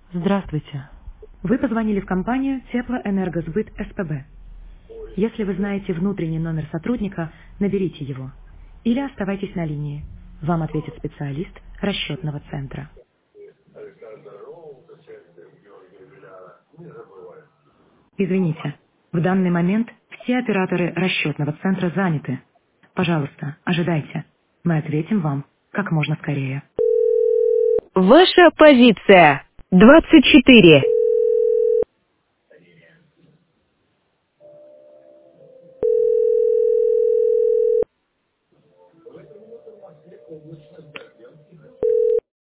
Здравствуйте. Вы позвонили в компанию Теплоэнергосбыт СПБ. Если вы знаете внутренний номер сотрудника, наберите его. Или оставайтесь на линии. Вам ответит специалист расчетного центра. Извините, в данный момент все операторы расчетного центра заняты. Пожалуйста, ожидайте. Мы ответим вам как можно скорее. Ваша позиция 24.